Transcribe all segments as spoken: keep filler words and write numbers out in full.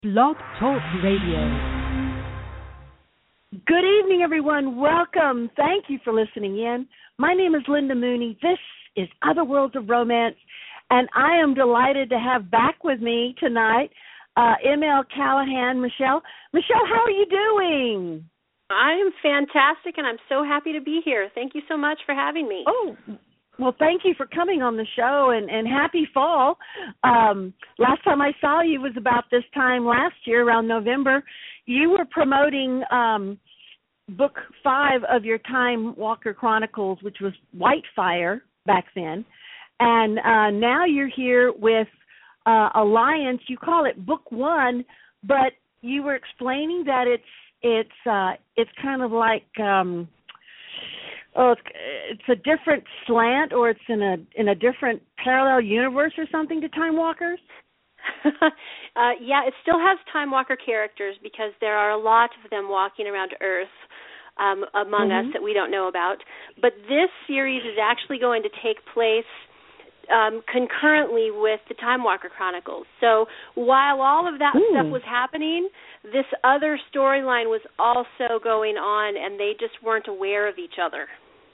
Blog Talk Radio. Good evening, everyone. Welcome. Thank you for listening in. My name is Linda Mooney. This is Other Worlds of Romance, and I am delighted to have back with me tonight uh, M L Callahan. Michelle. Michelle, how are you doing? I am fantastic, and I'm so happy to be here. Thank you so much for having me. Oh, well, thank you for coming on the show, and, and happy fall. Um, last time I saw you was about this time last year, around November. You were promoting um, book five of your Time Walker Chronicles, which was Whitefire back then. And uh, now you're here with uh, Alliance. You call it book one, but you were explaining that it's it's uh, it's kind of like um, oh, it's, it's a different slant, or it's in a in a different parallel universe or something to Time Walkers. uh, yeah, it still has Time Walker characters because there are a lot of them walking around Earth um, among mm-hmm. us that we don't know about. But this series is actually going to take place um, concurrently with the Time Walker Chronicles. So while all of that Ooh. stuff was happening, this other storyline was also going on, and they just weren't aware of each other.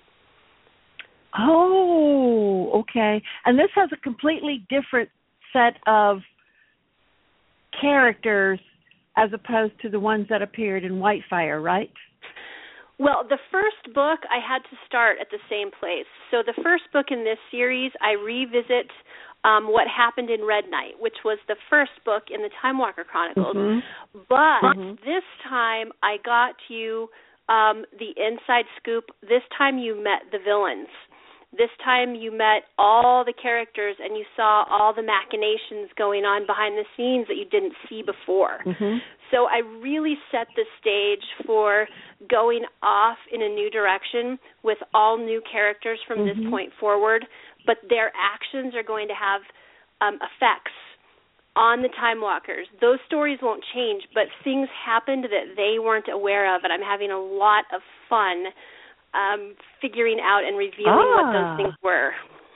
Oh, okay. And this has a completely different set of characters as opposed to the ones that appeared in Whitefire, right? Well, the first book I had to start at the same place. So the first book in this series, I revisit um, what happened in Red Night, which was the first book in the Time Walker Chronicles. Mm-hmm. But mm-hmm. this time I got you um, the inside scoop. This time you met the villains. This time you met all the characters and you saw all the machinations going on behind the scenes that you didn't see before. Mm-hmm. So I really set the stage for going off in a new direction with all new characters from mm-hmm. this point forward, but their actions are going to have um, effects on the Time Walkers. Those stories won't change, but things happened that they weren't aware of, and I'm having a lot of fun Um, figuring out and revealing ah. what those things were.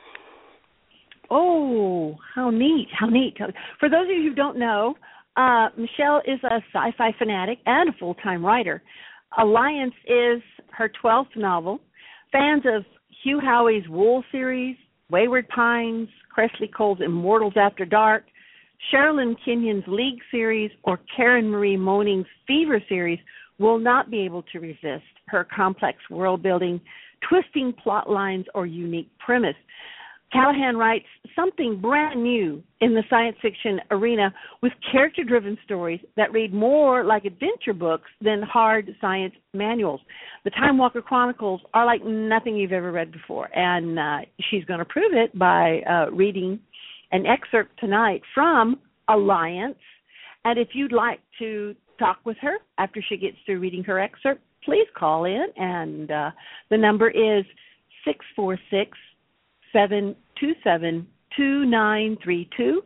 Oh, how neat, how neat. For those of you who don't know, uh, Michelle is a sci-fi fanatic and a full-time writer. Alliance is her twelfth novel. Fans of Hugh Howey's Wool series, Wayward Pines, Cressley Cole's Immortals After Dark, Sherilyn Kenyon's League series, or Karen Marie Moning's Fever series will not be able to resist her complex world-building, twisting plot lines, or unique premise. Callahan writes something brand new in the science fiction arena with character-driven stories that read more like adventure books than hard science manuals. The Time Walker Chronicles are like nothing you've ever read before, and uh, she's going to prove it by uh, reading an excerpt tonight from Alliance. And if you'd like to talk with her after she gets through reading her excerpt, please call in, and uh, the number is six four six, seven two seven, two nine three two.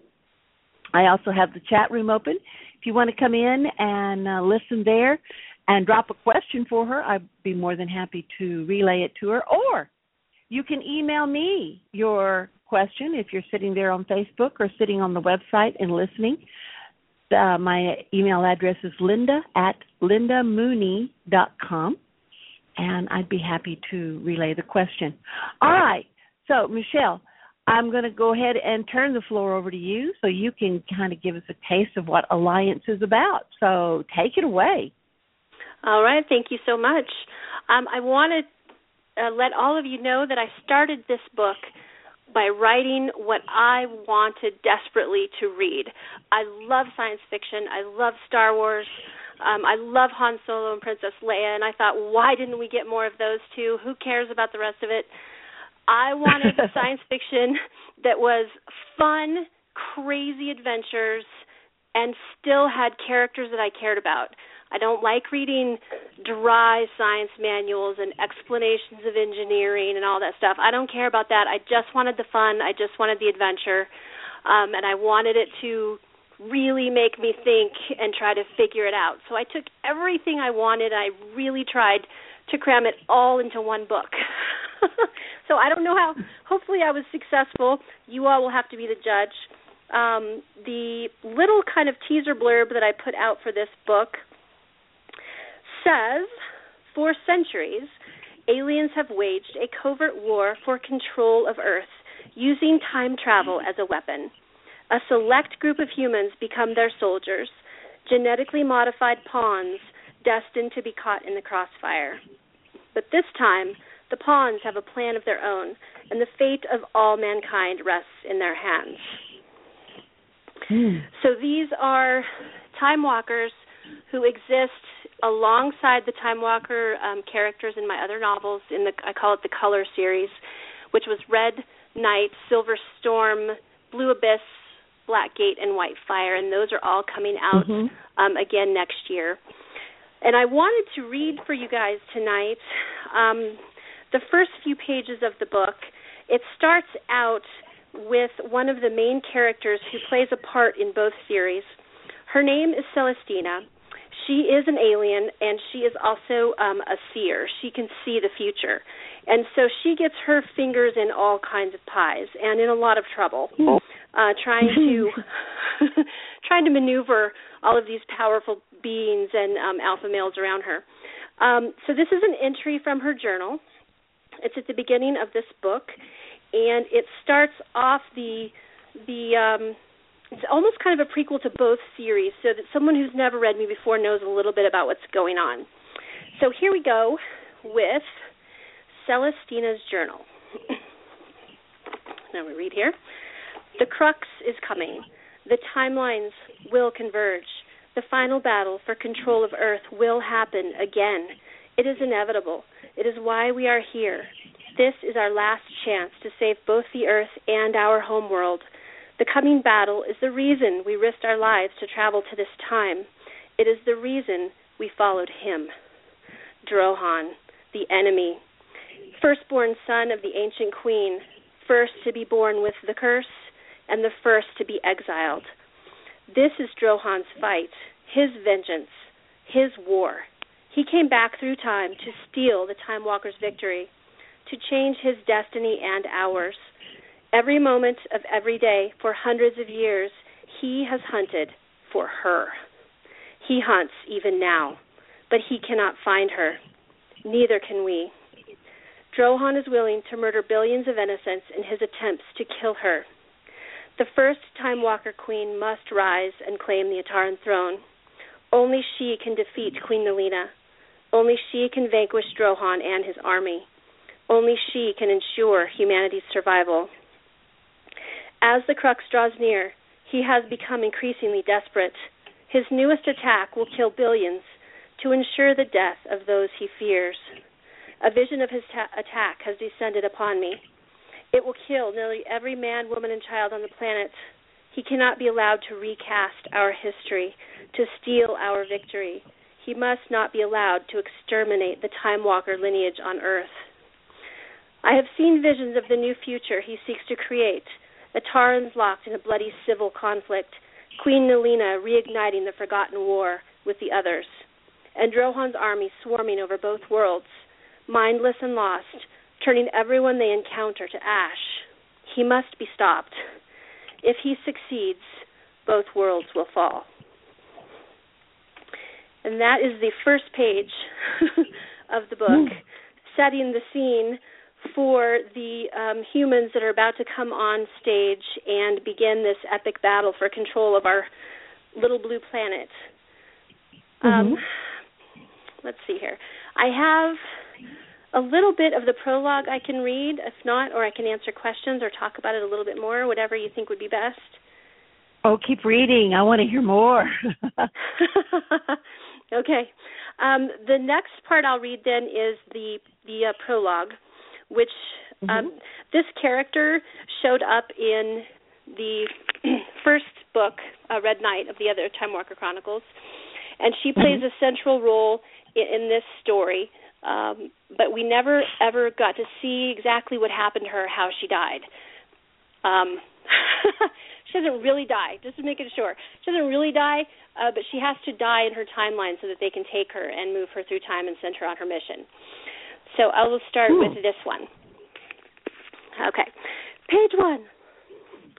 I also have the chat room open. If you want to come in and uh, listen there and drop a question for her, I'd be more than happy to relay it to her. Or you can email me your question if you're sitting there on Facebook or sitting on the website and listening. Uh, my email address is linda at lindamooney dot com, and I'd be happy to relay the question. All right. So, Michelle, I'm going to go ahead and turn the floor over to you so you can kind of give us a taste of what Alliance is about. So take it away. All right. Thank you so much. Um, I want to uh, let all of you know that I started this book by writing what I wanted desperately to read. I love science fiction. I love Star Wars. Um, I love Han Solo and Princess Leia, and I thought, why didn't we get more of those two? Who cares about the rest of it? I wanted science fiction that was fun, crazy adventures, and still had characters that I cared about. I don't like reading dry science manuals and explanations of engineering and all that stuff. I don't care about that. I just wanted the fun. I just wanted the adventure. Um, and I wanted it to really make me think and try to figure it out. So I took everything I wanted. I really tried to cram it all into one book. So I don't know how. Hopefully I was successful. You all will have to be the judge. um, the little kind of teaser blurb that I put out for this book says, for centuries, aliens have waged a covert war for control of Earth, using time travel as a weapon. A select group of humans become their soldiers, genetically modified pawns destined to be caught in the crossfire. But this time, the pawns have a plan of their own, and the fate of all mankind rests in their hands. Mm. So these are Time Walkers who exist alongside the Time Walker um, characters in my other novels. In the I call it the Color series, which was Red Night, Silver Storm, Blue Abyss, Black Gate, and White Fire, and those are all coming out mm-hmm. um, again next year. And I wanted to read for you guys tonight um, the first few pages of the book. It starts out with one of the main characters who plays a part in both series. Her name is Celestina. She is an alien, and she is also um, a seer. She can see the future. And so she gets her fingers in all kinds of pies and in a lot of trouble, uh, trying to trying to maneuver all of these powerful beings and um, alpha males around her. Um, so this is an entry from her journal. It's at the beginning of this book, and it starts off the the um, it's almost kind of a prequel to both series, so that someone who's never read me before knows a little bit about what's going on. So here we go with Celestina's journal. Now we read here. The crux is coming. The timelines will converge. The final battle for control of Earth will happen again. It is inevitable. It is why we are here. This is our last chance to save both the Earth and our homeworld. The coming battle is the reason we risked our lives to travel to this time. It is the reason we followed him. Drohan, the enemy, firstborn son of the ancient queen, first to be born with the curse and the first to be exiled. This is Drohan's fight, his vengeance, his war. He came back through time to steal the Time Walker's victory, to change his destiny and ours. Every moment of every day for hundreds of years, he has hunted for her. He hunts even now, but he cannot find her. Neither can we. Drohan is willing to murder billions of innocents in his attempts to kill her. The first Time Walker queen must rise and claim the Ataran throne. Only she can defeat Queen Nalina. Only she can vanquish Drohan and his army. Only she can ensure humanity's survival. As the crux draws near, he has become increasingly desperate. His newest attack will kill billions to ensure the death of those he fears. A vision of his ta- attack has descended upon me. It will kill nearly every man, woman, and child on the planet. He cannot be allowed to recast our history, to steal our victory. He must not be allowed to exterminate the Time Walker lineage on Earth. I have seen visions of the new future he seeks to create, the Atarans locked in a bloody civil conflict, Queen Nalina reigniting the forgotten war with the others, and Drohan's army swarming over both worlds, mindless and lost, turning everyone they encounter to ash. He must be stopped. If he succeeds, both worlds will fall. And that is the first page of the book, setting the scene for the um, humans that are about to come on stage and begin this epic battle for control of our little blue planet. Mm-hmm. Um, let's see here. I have a little bit of the prologue I can read, if not, or I can answer questions or talk about it a little bit more, whatever you think would be best. Oh, keep reading. I want to hear more. Okay. Um, the next part I'll read then is the the uh, prologue, which um, mm-hmm. this character showed up in the first book, uh, Red Night, of the other Time Walker Chronicles, and she plays mm-hmm. a central role in, in this story, um, but we never, ever got to see exactly what happened to her, how she died. Um, she doesn't really die, just to make it sure. She doesn't really die, uh, but she has to die in her timeline so that they can take her and move her through time and send her on her mission. So I will start Ooh. with this one. Okay. Page one.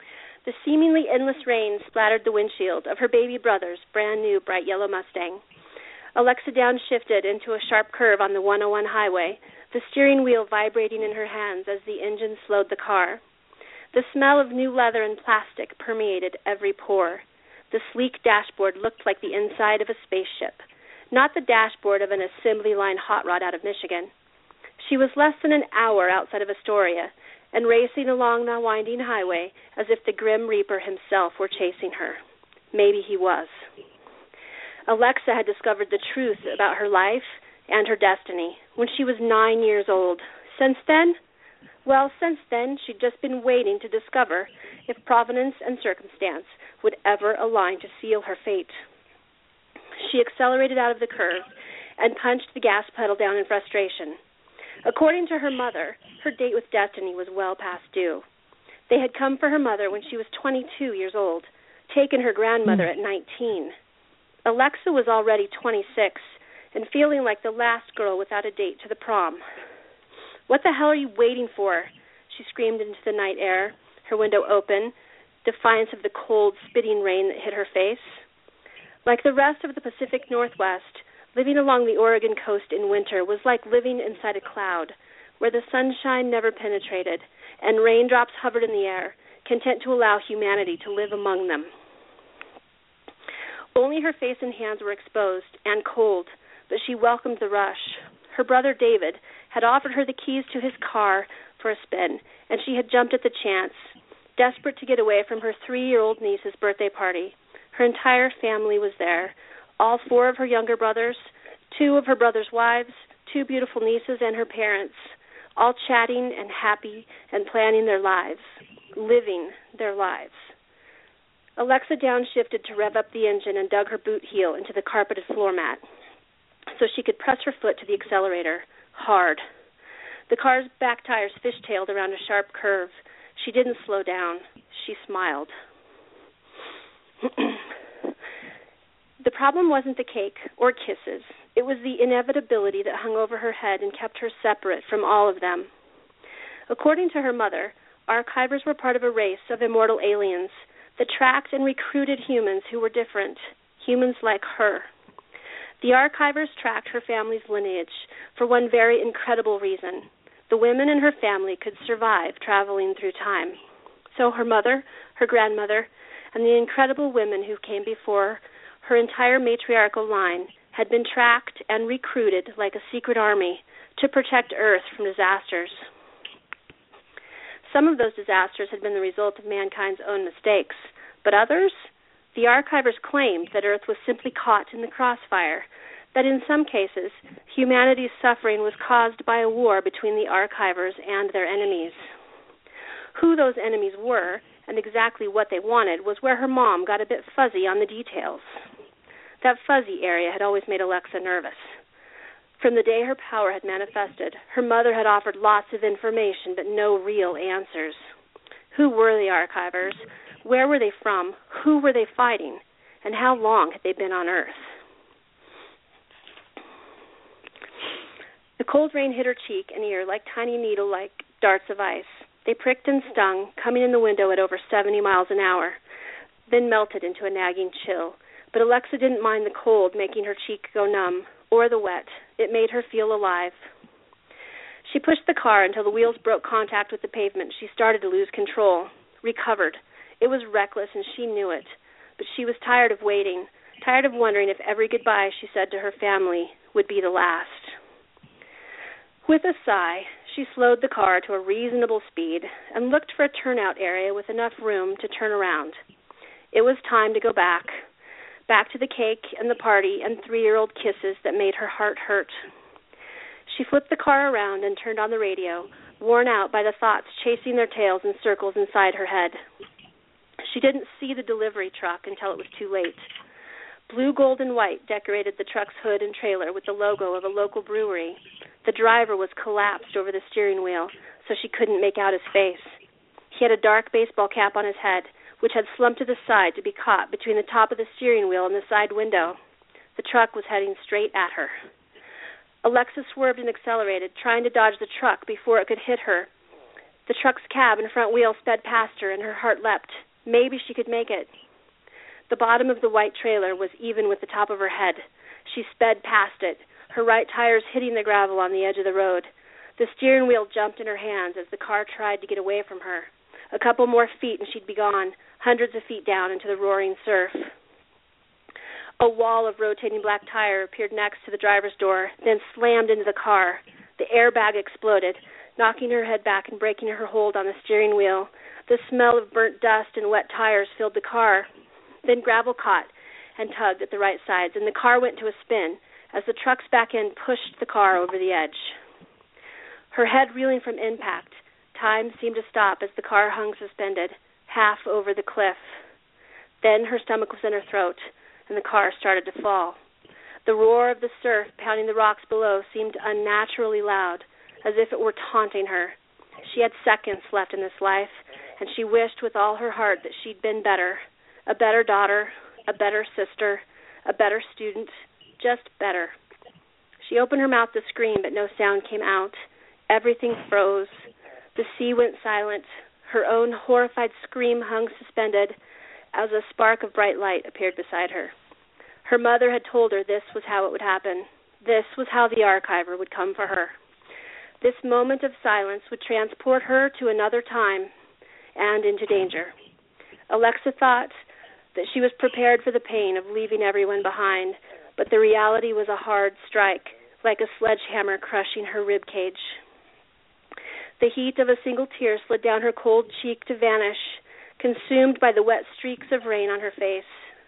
The seemingly endless rain splattered the windshield of her baby brother's brand-new bright yellow Mustang. Alexa downshifted into a sharp curve on the one oh one highway, the steering wheel vibrating in her hands as the engine slowed the car. The smell of new leather and plastic permeated every pore. The sleek dashboard looked like the inside of a spaceship, not the dashboard of an assembly line hot rod out of Michigan. She was less than an hour outside of Astoria and racing along the winding highway as if the Grim Reaper himself were chasing her. Maybe he was. Alexa had discovered the truth about her life and her destiny when she was nine years old. Since then, well, since then, she'd just been waiting to discover if providence and circumstance would ever align to seal her fate. She accelerated out of the curve and punched the gas pedal down in frustration. According to her mother, her date with destiny was well past due. They had come for her mother when she was twenty-two years old, taken her grandmother at nineteen. Alexa was already twenty-six and feeling like the last girl without a date to the prom. "What the hell are you waiting for?" she screamed into the night air, her window open, defiance of the cold, spitting rain that hit her face. Like the rest of the Pacific Northwest, living along the Oregon coast in winter was like living inside a cloud, where the sunshine never penetrated and raindrops hovered in the air, content to allow humanity to live among them. Only her face and hands were exposed and cold, but she welcomed the rush. Her brother David had offered her the keys to his car for a spin, and she had jumped at the chance, desperate to get away from her three-year-old niece's birthday party. Her entire family was there, all four of her younger brothers, two of her brother's wives, two beautiful nieces, and her parents, all chatting and happy and planning their lives, living their lives. Alexa downshifted to rev up the engine and dug her boot heel into the carpeted floor mat so she could press her foot to the accelerator, hard. The car's back tires fishtailed around a sharp curve. She didn't slow down. She smiled. The problem wasn't the cake or kisses. It was the inevitability that hung over her head and kept her separate from all of them. According to her mother, archivers were part of a race of immortal aliens that tracked and recruited humans who were different, humans like her. The archivers tracked her family's lineage for one very incredible reason. The women in her family could survive traveling through time. So her mother, her grandmother, and the incredible women who came before, her entire matriarchal line, had been tracked and recruited like a secret army to protect Earth from disasters. Some of those disasters had been the result of mankind's own mistakes, but others? The archivers claimed that Earth was simply caught in the crossfire, that in some cases, humanity's suffering was caused by a war between the archivers and their enemies. Who those enemies were and exactly what they wanted was where her mom got a bit fuzzy on the details. That fuzzy area had always made Alexa nervous. From the day her power had manifested, her mother had offered lots of information but no real answers. Who were the archivers? Where were they from? Who were they fighting? And how long had they been on Earth? The cold rain hit her cheek and ear like tiny needle-like darts of ice. They pricked and stung, coming in the window at over seventy miles an hour, then melted into a nagging chill. But Alexa didn't mind the cold making her cheek go numb, or the wet. It made her feel alive. She pushed the car until the wheels broke contact with the pavement. She started to lose control, recovered. It was reckless, and she knew it. But she was tired of waiting, tired of wondering if every goodbye she said to her family would be the last. With a sigh, she slowed the car to a reasonable speed and looked for a turnout area with enough room to turn around. It was time to go back, back to the cake and the party and three-year-old kisses that made her heart hurt. She flipped the car around and turned on the radio, worn out by the thoughts chasing their tails in circles inside her head. She didn't see the delivery truck until it was too late. Blue, gold, and white decorated the truck's hood and trailer with the logo of a local brewery. The driver was collapsed over the steering wheel, so she couldn't make out his face. He had a dark baseball cap on his head, which had slumped to the side to be caught between the top of the steering wheel and the side window. The truck was heading straight at her. Alexa swerved and accelerated, trying to dodge the truck before it could hit her. The truck's cab and front wheel sped past her, and her heart leapt. Maybe she could make it. The bottom of the white trailer was even with the top of her head. She sped past it, her right tires hitting the gravel on the edge of the road. The steering wheel jumped in her hands as the car tried to get away from her. A couple more feet and she'd be gone, hundreds of feet down into the roaring surf. A wall of rotating black tire appeared next to the driver's door, then slammed into the car. The airbag exploded, knocking her head back and breaking her hold on the steering wheel. The smell of burnt dust and wet tires filled the car. Then gravel caught and tugged at the right sides, and the car went to a spin as the truck's back end pushed the car over the edge. Her head reeling from impact, time seemed to stop as the car hung suspended, half over the cliff. Then her stomach was in her throat, and the car started to fall. The roar of the surf pounding the rocks below seemed unnaturally loud, as if it were taunting her. She had seconds left in this life, and she wished with all her heart that she'd been better, a better daughter, a better sister, a better student, just better. She opened her mouth to scream, but no sound came out. Everything froze. The sea went silent. Her own horrified scream hung suspended as a spark of bright light appeared beside her. Her mother had told her this was how it would happen. This was how the archiver would come for her. This moment of silence would transport her to another time and into danger. Alexa thought that she was prepared for the pain of leaving everyone behind, but the reality was a hard strike, like a sledgehammer crushing her rib cage. The heat of a single tear slid down her cold cheek to vanish, consumed by the wet streaks of rain on her face.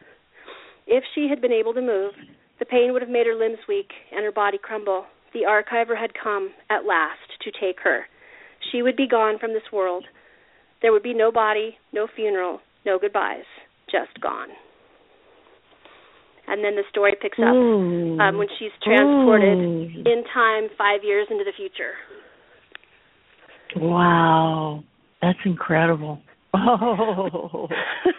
If she had been able to move, the pain would have made her limbs weak and her body crumble. The archiver had come, at last, to take her. She would be gone from this world. There would be no body, no funeral, no goodbyes, just gone. And then the story picks up um, when she's transported Ooh. in time five years into the future. Wow, that's incredible. Oh.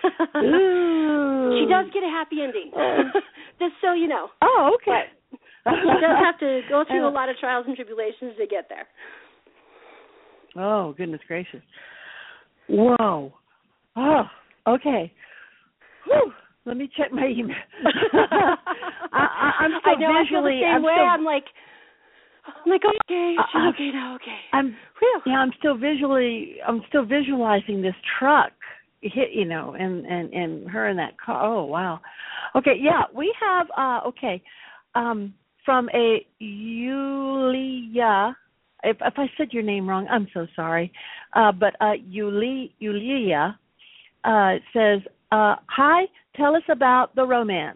She does get a happy ending, just so you know. Oh, okay. But she does have to go through a lot of trials and tribulations to get there. Oh, goodness gracious. Whoa. Oh, okay. Whew. Let me check my email. I, I, I'm so I know, visually, I feel the same I'm way. So, I'm like, I'm like, okay, uh, she's okay now, okay. I'm, Whew. yeah, I'm still visually, I'm still visualizing this truck hit, you know, and, and, and her in that car. Oh, wow. Okay, yeah, we have, uh, okay, um, from a Yulia, if, if I said your name wrong, I'm so sorry, uh, but uh, Yulia, Yulia uh, says, uh, hi, tell us about the romance.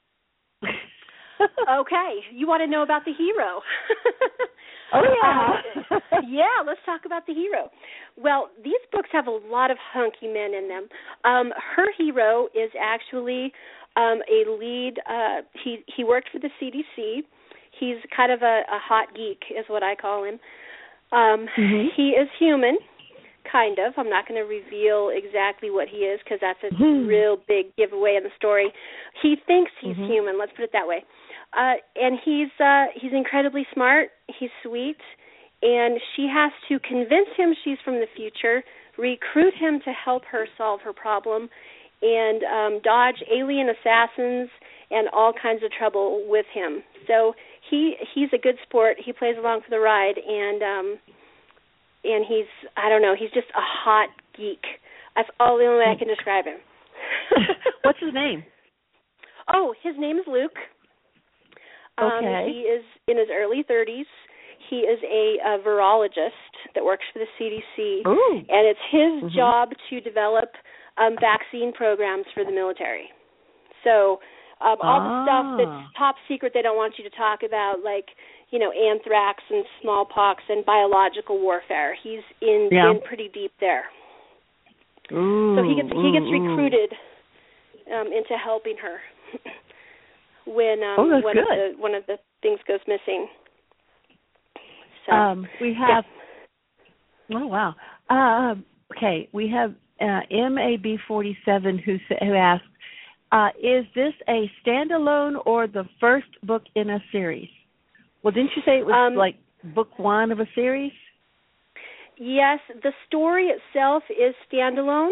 Okay, you want to know about the hero. Oh, yeah. uh, yeah, let's talk about the hero. Well, these books have a lot of hunky men in them. Um, her hero is actually um, a lead. Uh, he, he worked for the C D C. He's kind of a, a hot geek is what I call him. Um, mm-hmm. He is human, kind of. I'm not going to reveal exactly what he is because that's a mm-hmm. real big giveaway in the story. He thinks he's mm-hmm. human, let's put it that way. Uh, and he's uh, he's incredibly smart. He's sweet, and she has to convince him she's from the future, recruit him to help her solve her problem, and um, dodge alien assassins and all kinds of trouble with him. So he he's a good sport. He plays along for the ride, and um, and he's I don't know. He's just a hot geek. That's all the only way I can describe him. What's his name? Oh, his name is Luke. Um, okay. He is in his early thirties. He is a, a virologist that works for the C D C, Ooh. and it's his mm-hmm. job to develop um, vaccine programs for the military. So um, all ah. the stuff that's top secret they don't want you to talk about, like, you know, anthrax and smallpox and biological warfare. He's in, yeah. in pretty deep there. Ooh, so he gets he gets ooh, recruited um, into helping her. When um, oh, that's one good. of the one of the things goes missing. So um, we have. Yeah. Oh wow. Uh, okay, we have uh, M A B forty-seven who who asks, uh, "Is this a standalone or the first book in a series?" Well, didn't you say it was um, like book one of a series? Yes, the story itself is standalone.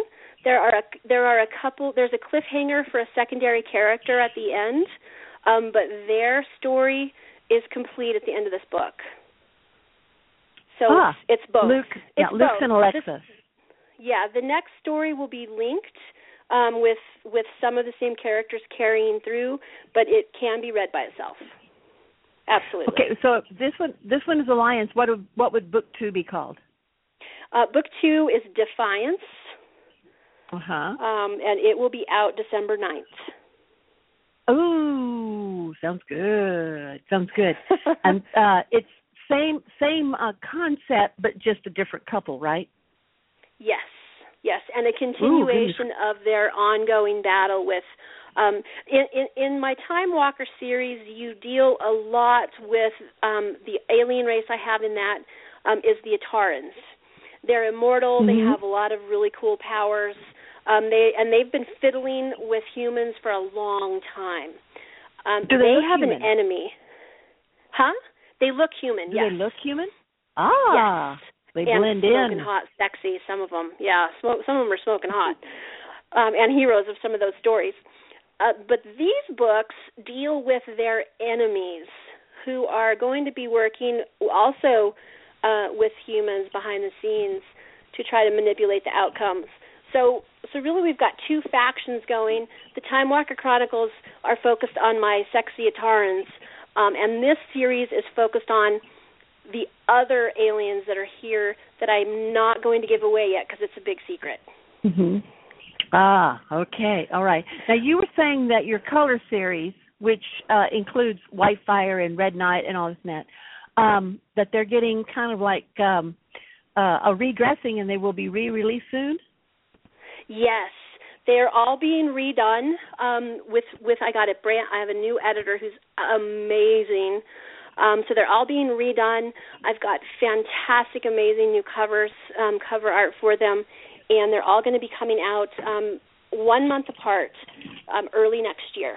there are a, there are a couple. There's a cliffhanger for a secondary character at the end, um, but their story is complete at the end of this book. So ah, it's, it's both. Luke, it's yeah, Luke both. and Alexis. This, yeah, the next story will be linked um, with with some of the same characters carrying through, but it can be read by itself. Absolutely. Okay, so this one this one is Alliance. What would, what would book two be called? Uh, book two is Defiance, uh-huh. um, and it will be out December ninth. Ooh, sounds good. Sounds good. And uh, it's same same uh, concept, but just a different couple, right? Yes, yes, and a continuation Ooh, of their ongoing battle with. Um, in, in, in my Time Walker series, you deal a lot with um, the alien race I have in that um, is the Atarans. They're immortal. Mm-hmm. They have a lot of really cool powers. Um, they and they've been fiddling with humans for a long time. Um, Do they, they look have human? an enemy. Huh? They look human, Do yes. they look human? Ah, yes. They and blend smoking in. hot, sexy, some of them. Yeah, smoke, some of them are smoking hot. Um, and heroes of some of those stories. Uh, but these books deal with their enemies who are going to be working also uh, with humans behind the scenes to try to manipulate the outcomes. So so really we've got two factions going. The Time Walker Chronicles are focused on my sexy Atarans, um, and this series is focused on the other aliens that are here that I'm not going to give away yet because it's a big secret. Mm-hmm. Ah, okay. All right. Now, you were saying that your color series, which uh, includes White Fire and Red Knight and all this and that, um, that they're getting kind of like um, uh, a redressing and they will be re-released soon? Yes. They're all being redone um, with, with, I got a brand, I have a new editor who's amazing. Um, so they're all being redone. I've got fantastic, amazing new covers, um, cover art for them. And they're all going to be coming out um, one month apart, um, early next year.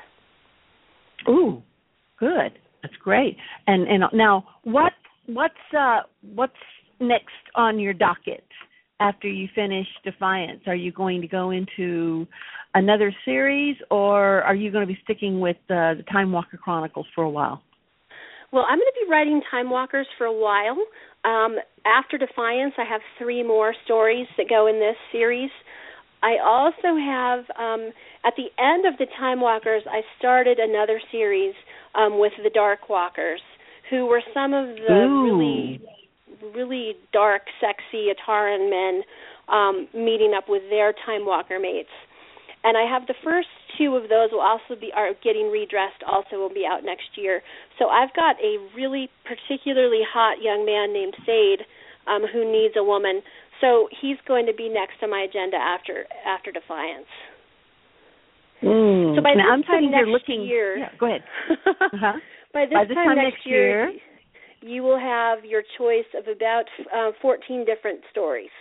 Ooh, good. That's great. And and now, what what's uh, what's next on your docket after you finish Defiance? Are you going to go into another series, or are you going to be sticking with uh, the Time Walker Chronicles for a while? Well, I'm going to be writing Time Walkers for a while. Um, after Defiance, I have three more stories that go in this series. I also have, um, at the end of the Time Walkers, I started another series um, with the Dark Walkers, who were some of the Ooh. really, really dark, sexy Ataran men um, meeting up with their Time Walker mates. And I have the first two of those will also be are getting redressed. Also will be out next year. So I've got a really particularly hot young man named Sade um, who needs a woman. So he's going to be next on my agenda after after Defiance. Mm. So by now, this I'm time sitting next here looking. year, Yeah, go ahead. Uh-huh. by this, by this time, time next next year, year, you will have your choice of about uh, fourteen different stories.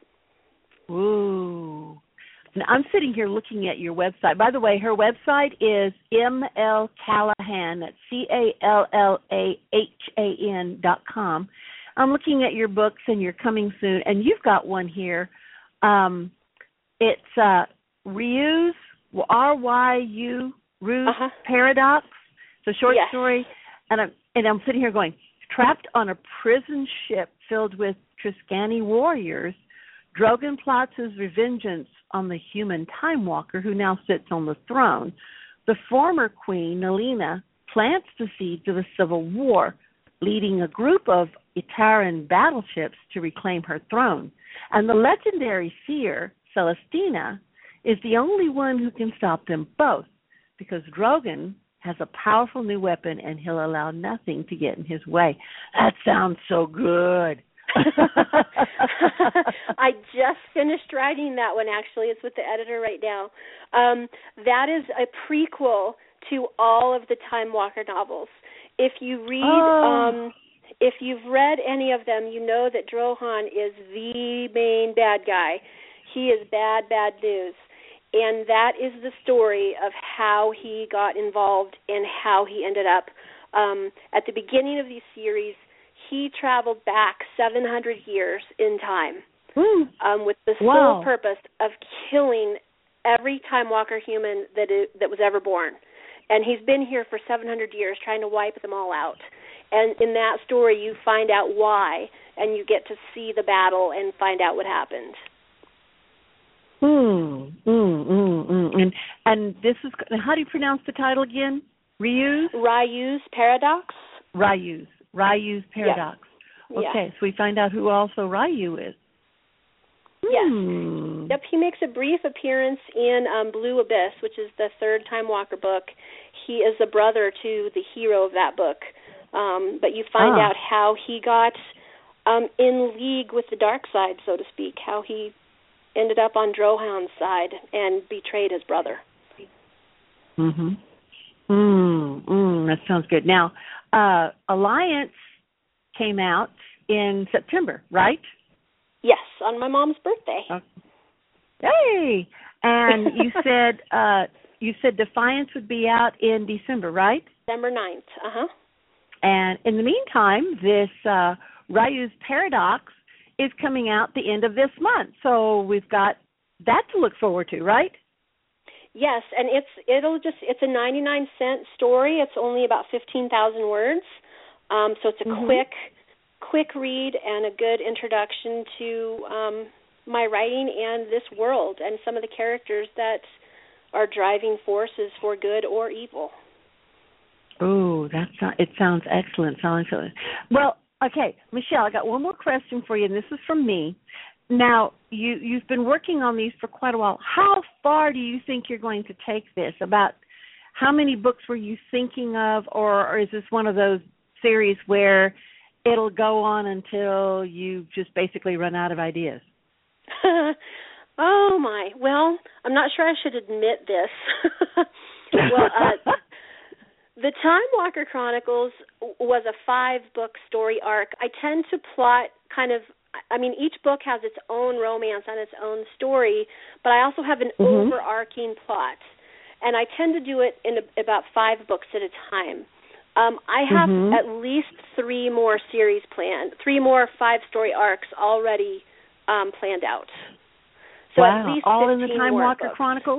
Ooh. Now, I'm sitting here looking at your website. By the way, her website is M L Callahan, that's C A L L A H A N dot com. I'm looking at your books, and you're coming soon, and you've got one here. Um, it's uh, Ryu's, R Y U, Ryu's uh-huh. Paradox. It's a short yes. story, and I'm, and I'm sitting here going, trapped on a prison ship filled with Triskani warriors, Drogon plots his revengeance on the human Time Walker who now sits on the throne. The former queen, Nalina, plants the seeds of a civil war, leading a group of Ataran battleships to reclaim her throne. And the legendary seer, Celestina, is the only one who can stop them both, because Drogon has a powerful new weapon and he'll allow nothing to get in his way. That sounds so good. I just finished writing that one, actually. It's with the editor right now. Um, that is a prequel to all of the Time Walker novels. If you read, oh. um, if you've read any of them, you know that Drogon is the main bad guy. He is bad, bad news. And that is the story of how he got involved and how he ended up. Um, at the beginning of these series, he traveled back seven hundred years in time mm. um, with the wow. sole purpose of killing every Time Walker human that is, that was ever born. And he's been here for seven hundred years trying to wipe them all out. And in that story, you find out why, and you get to see the battle and find out what happened. Mm, mm, mm, mm. And and this is, how do you pronounce the title again? Ryu's? Ryu's Paradox. Ryu's. Ryu's Paradox. Yeah. Okay, yeah. so we find out who also Ryu is. Yes. Hmm. Yep, he makes a brief appearance in um, Blue Abyss, which is the third Time Walker book. He is a brother to the hero of that book. Um, but you find ah. out how he got um, in league with the dark side, so to speak, how he ended up on Drohound's side and betrayed his brother. Mm-hmm. Mm, mm, that sounds good. Now, uh, Alliance came out in September, right? Yes, on my mom's birthday. Okay. Hey! And you said uh, you said Defiance would be out in December, right? December ninth, uh-huh. And in the meantime, this uh, Ryu's Paradox is coming out the end of this month. So we've got that to look forward to, right? Yes, and it's it'll just it's a ninety-nine cent story. It's only about fifteen thousand words. Um, so it's a mm-hmm. quick quick read and a good introduction to um, my writing and this world and some of the characters that are driving forces for good or evil. Oh, that's not, it sounds excellent. Sounds excellent. Well, okay, Michelle, I got one more question for you, and this is from me. Now, you, you've been working on these for quite a while. How far do you think you're going to take this? About how many books were you thinking of, or, or is this one of those series where it'll go on until you just basically run out of ideas? Oh, my. Well, I'm not sure I should admit this. well, uh, the Time Walker Chronicles was a five-book story arc. I tend to plot kind of, I mean, each book has its own romance and its own story, but I also have an mm-hmm. overarching plot. And I tend to do it in a, about five books at a time. Um, I have mm-hmm. at least three more series planned, three more five-story arcs already um, planned out. So wow. at least all in the Time Walker books. Chronicles?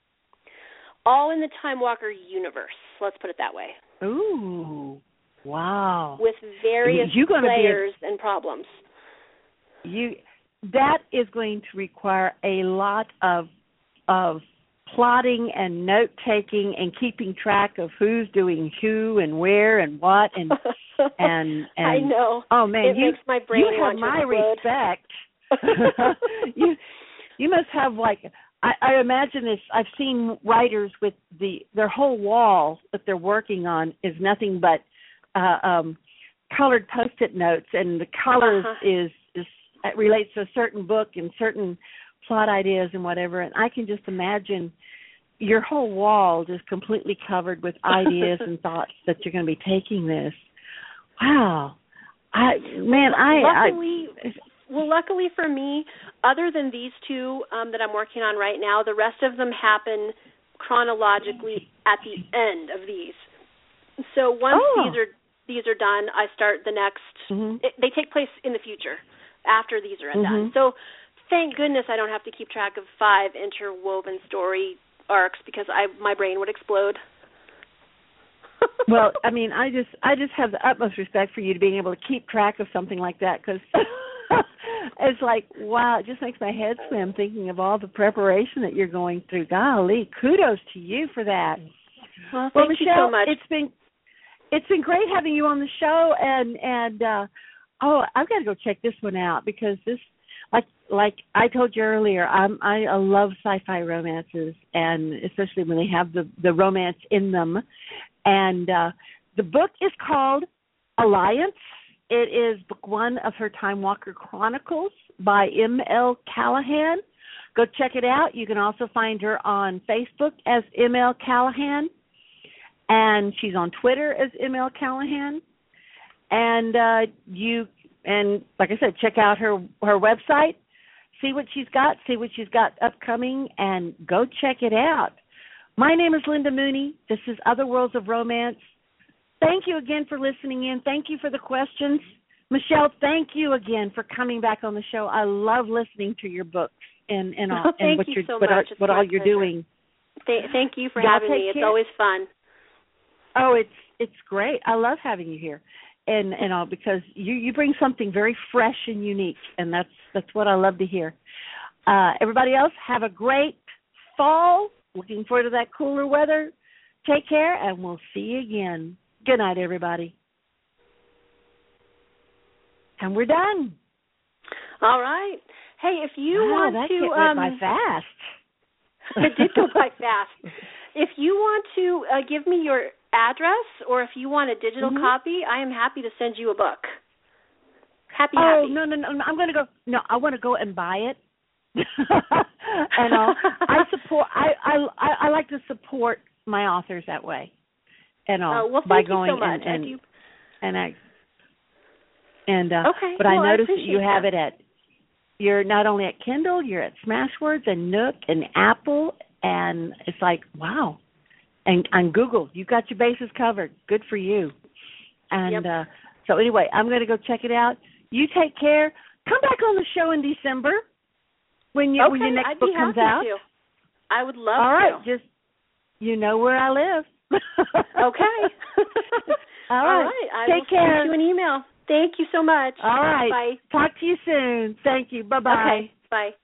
All in the Time Walker universe, let's put it that way. Ooh, wow. With various You're gonna players be a, and problems. You that is going to require a lot of of plotting and note-taking and keeping track of who's doing who and where and what and and, and I know. Oh man, it you makes my brain you have my respect. you you must have like I, I imagine this. I've seen writers with the their whole wall that they're working on is nothing but uh, um, colored Post-it notes, and the colors uh-huh. is is it relates to a certain book and certain plot ideas and whatever. And I can just imagine your whole wall just completely covered with ideas and thoughts that you're going to be taking this. Wow, I man, I. Luckily, I Well, luckily for me, other than these two um, that I'm working on right now, the rest of them happen chronologically at the end of these. So once oh. these are these are done, I start the next. Mm-hmm. It, they take place in the future after these are done. Mm-hmm. So thank goodness I don't have to keep track of five interwoven story arcs because I my brain would explode. Well, I mean, I just I just have the utmost respect for you to being able to keep track of something like that because. It's like, wow, it just makes my head swim thinking of all the preparation that you're going through. Golly, kudos to you for that. Well, well thank Michelle, you so much. It's been it's been great having you on the show, and and uh, oh, I've got to go check this one out because this, like like I told you earlier, I'm I love sci-fi romances, and especially when they have the the romance in them. And uh, the book is called Alliance. It is book one of her Time Walker Chronicles by M L Callahan. Go check it out. You can also find her on Facebook as M L Callahan, and she's on Twitter as M L Callahan. And uh, you and like I said, check out her her website, see what she's got, see what she's got upcoming, and go check it out. My name is Linda Mooney. This is Other Worlds of Romance. Thank you again for listening in. Thank you for the questions. Michelle, thank you again for coming back on the show. I love listening to your books and and, all, oh, and what you you're so what, much. what all you're pleasure. doing. Th- thank you for Y'all having me. It's care. always fun. Oh, it's it's great. I love having you here, and and all because you you bring something very fresh and unique, and that's that's what I love to hear. Uh, everybody else, have a great fall. Looking forward to that cooler weather. Take care, and we'll see you again. Good night, everybody. And we're done. All right. Hey, if you wow, want that to, went um, by fast. It did go by fast. If you want to uh, give me your address, or if you want a digital mm-hmm. copy, I am happy to send you a book. Happy, oh, happy. no, no, no. I'm going to go. No, I want to go and buy it. and uh, I support. I, I I like to support my authors that way. And all uh, well, by thank going you so much. and I do. and I and uh, okay. But well, I noticed I that you that. have it at. You're not only at Kindle, you're at Smashwords and Nook and Apple, and it's like wow. And on Google, you've got your bases covered. Good for you. And yep. uh, so anyway, I'm going to go check it out. You take care. Come back on the show in December when you okay, when your next I'd book be comes happy out. To. I would love All right, to. just you know where I live. okay. All right. All right. I take will care. send you an email. Thank you so much. All right. Bye. Talk to you soon. Thank you. Bye bye. Okay. Bye.